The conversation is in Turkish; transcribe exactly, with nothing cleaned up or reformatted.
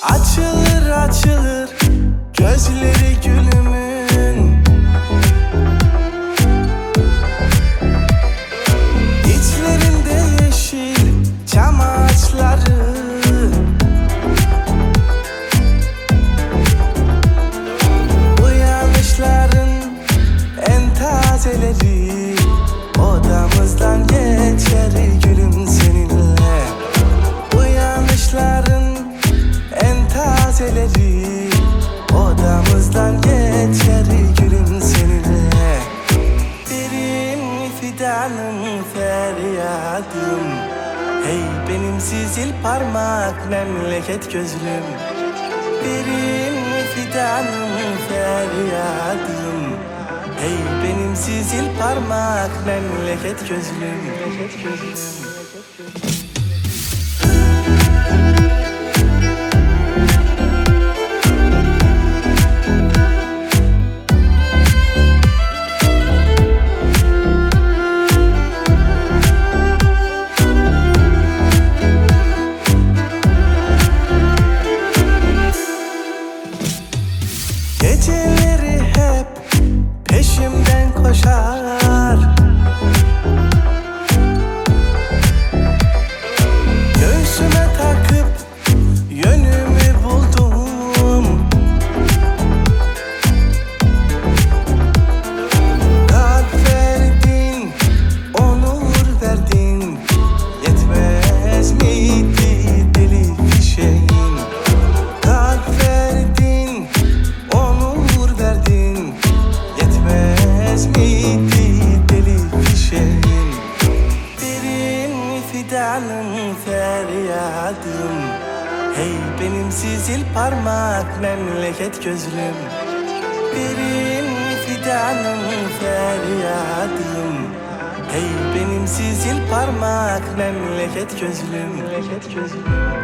Açılır açılır gözleri gülümün, İçlerinde yeşil çam ağaçları, uyanışların en tazeleri odamızdan geçer gülüm seninle. Uyanışların en tazeleri odamızdan geçer gülüm seninle. Derin fidanım feryadım, hey benim zil parmak memleket gözlüm. Derin fidanım feryadım, hey benim zil parmak memleket gözlüm. Geceleri hep peşimden koşar, göğsüme takıp yönümü buldum. Kalp verdin, onur verdin, yetmez miydi deli fişeğin? Kalp verdin, onur verdin, yetmez miydi deli fişeğin? Derin fidanım feryadım, hey benim zil parmak memleket gözlüm. Derin fidanım feryadım, hey benim zil parmak memleket gözlüm.